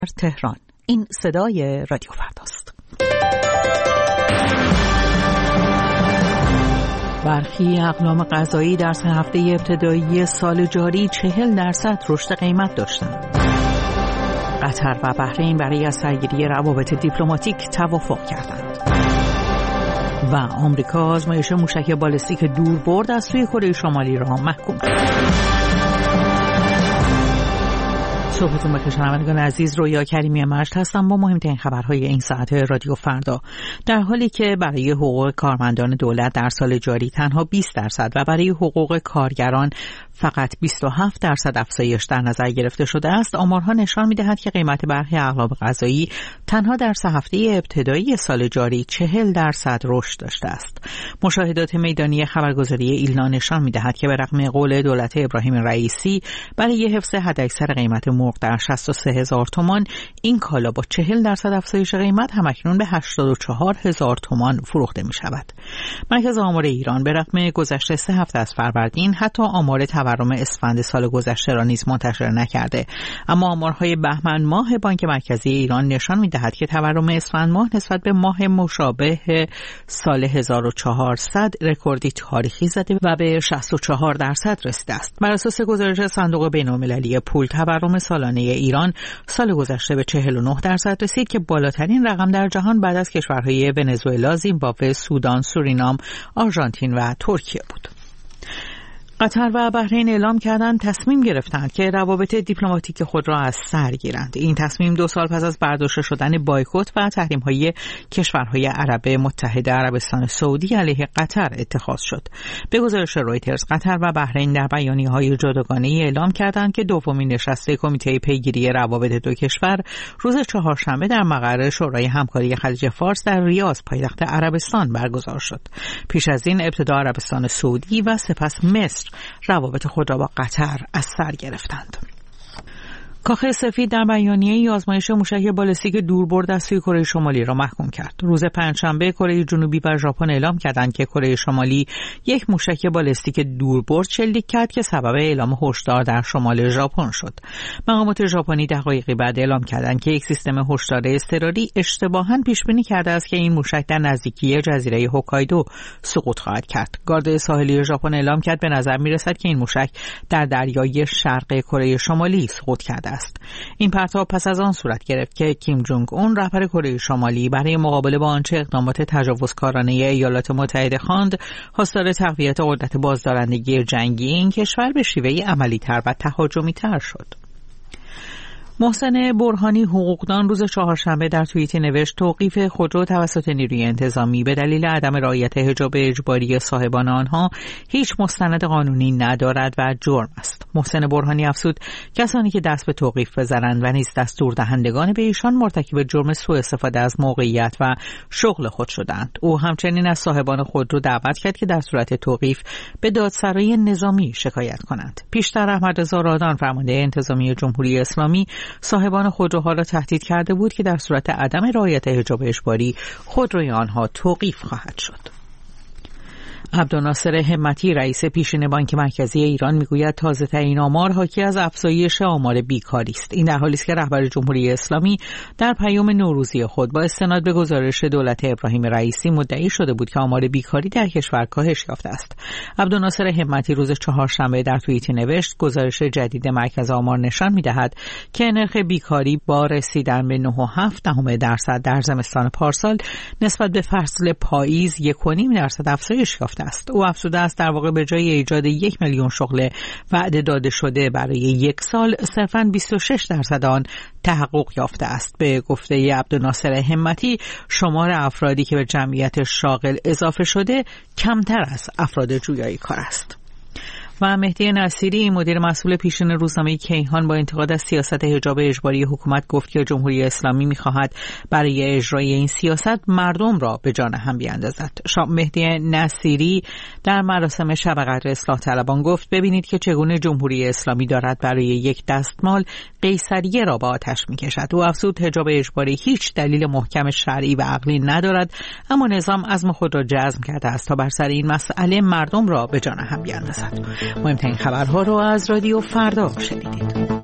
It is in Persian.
تهران. این صدای رادیو فرداست. برخی اقلام غذایی در 3 هفته ابتدایی سال جاری 40% رشد قیمت داشتند. قطر و بحرین برای از سرگیری روابط دیپلماتیک توافق کردند. و آمریکا آزمایش موشک بالستیک دوربرد از سوی کره شمالی را محکوم کرد. صبحتون بخیر شنوندگان عزیز، رویا کریمی مجد هستم با مهمترین خبرهای این ساعت رادیو فردا. در حالی که برای حقوق کارمندان دولت در سال جاری تنها 20% و برای حقوق کارگران فقط 27% افزایش در نظر گرفته شده است، آمارها نشان می‌دهد که قیمت برخی اقلام غذایی تنها در 3 هفته ابتدایی سال جاری 40% رشد داشته است. مشاهدات میدانی خبرگزاری ایلنا نشان می‌دهد که به رغم قول دولت ابراهیم رئیسی برای حفظ حداکثر قیمت مرغ در 63000 تومان، این کالا با 40% افزایش قیمت همکنون به 84000 تومان فروخته می‌شود. مرکز آمار ایران به رغم گذشت 3 هفته از فروردین حتی آمار تورم اسفند سال گذشته را نیز منتشر نکرده، اما آمارهای بهمن ماه بانک مرکزی ایران نشان می‌دهد که تورم اسفند ماه نسبت به ماه مشابه سال 1400 رکوردی تاریخی زده و به 64% رسیده است. بر اساس گزارش صندوق بین‌المللی پول، تورم سالانه ایران سال گذشته به 49% رسید که بالاترین رقم در جهان بعد از کشورهای ونزوئلا، زیمبابوه، سودان، سورینام، آرژانتین و ترکیه بود. قطر و بحرین اعلام کردند تصمیم گرفتند که روابط دیپلماتیک خود را از سر گیرند. این تصمیم 2 سال پس از برداشته شدن بایکوت و تحریم‌های کشورهای عرب متحد عربستان سعودی علیه قطر اتخاذ شد. به گزارش رویترز، قطر و بحرین در بیانیه‌های جداگانه‌ای اعلام کردند که دومین نشست کمیته پیگیری روابط دو کشور روز چهارشنبه در مقر شورای همکاری خلیج فارس در ریاض، پایتخت عربستان برگزار شد. پیش از این ابتدا عربستان سعودی و سپس مصر روابط خود را با قطر از سر گرفتند. کاخ سفید در بیانیه‌ای آزمایش موشک بالستیک دوربرد از سوی کره شمالی را محکوم کرد. روز پنجشنبه کره جنوبی و ژاپن اعلام کردند که کره شمالی یک موشک بالستیک دوربرد شلیک کرد که سبب اعلام هشدار در شمال ژاپن شد. مقامات ژاپنی دقایقی بعد اعلام کردند که یک سیستم هشدار اضطراری اشتباهاً پیش بینی کرده است که این موشک در نزدیکی جزیره هوکایدو سقوط خواهد کرد. گارد ساحلی ژاپن اعلام کرد به نظر می‌رسد که این موشک در دریای شرق کره شمالی سقوط کرده است. این پرتاب پس از آن صورت گرفت که کیم جونگ اون، رهبر کره شمالی، برای مقابله با آنچه اقدامات تجاوزکارانه ایالات متحده خواند، خواستار تقویت قدرت بازدارندگی جنگی این کشور به شیوهی عملی‌تر و تهاجمی‌تر شد. محسن برهانی حقوقدان روز چهارشنبه در توییتی نوشت توقیف خودرو توسط نیروی انتظامی به دلیل عدم رعایت حجاب اجباری صاحبان آنها هیچ مستند قانونی ندارد و جرم است. محسن برهانی افزود کسانی که دست به توقیف بزنند و نیز دستور دهندگان به ایشان مرتکب جرم سوء استفاده از موقعیت و شغل خود شدند. او همچنین از صاحبان خودرو دعوت کرد که در صورت توقیف به دادسرای نظامی شکایت کنند. پیشتر احمدرضا رادان، فرمانده انتظامی جمهوری اسلامی، صاحبان خودروها را تهدید کرده بود که در صورت عدم رعایت حجاب اجباری خودروی آنها توقیف خواهد شد. عبدالناصر همتی، رئیس پیشین بانک مرکزی ایران، میگوید تازه‌ترین آمار حاکی از افزایش آمار بیکاری است. این در حالی است که رهبر جمهوری اسلامی در پیام نوروزی خود با استناد به گزارش دولت ابراهیم رئیسی مدعی شده بود که آمار بیکاری در کشور کاهش یافته است. عبدالناصر همتی روز چهارشنبه در توییتی نوشت گزارش جدید مرکز آمار نشان می‌دهد که نرخ بیکاری با رسیدن به 9.7% در زمستان پارسال نسبت به فصل پاییز 1.5% افزایش یافته است. او افزوده است در واقع به جای ایجاد 1 میلیون شغل وعده داده شده برای 1 سال، صرفاً 26% آن تحقق یافته است. به گفته عبدالناصر همتی، شمار افرادی که به جمعیت شاغل اضافه شده کمتر از افراد جویای کار است. و مهدی نصیری، مدیر مسئول پیشین روزنامه کیهان، با انتقاد از سیاست حجاب اجباری حکومت گفت که جمهوری اسلامی می‌خواهد برای اجرای این سیاست مردم را به جان هم بیاندازد. مهدی نصیری در مراسم شب قدر اصلاح طلبان گفت ببینید که چگونه جمهوری اسلامی دارد برای یک دستمال قیصریه را به آتش می‌کشد. او افزود حجاب اجباری هیچ دلیل محکم شرعی و عقلی ندارد، اما نظام عزم خود را جزم کرده است تا بر سر این مسئله مردم را به جان هم بیاندازد. مهمترین خبرها رو از رادیو فردا شنیدید.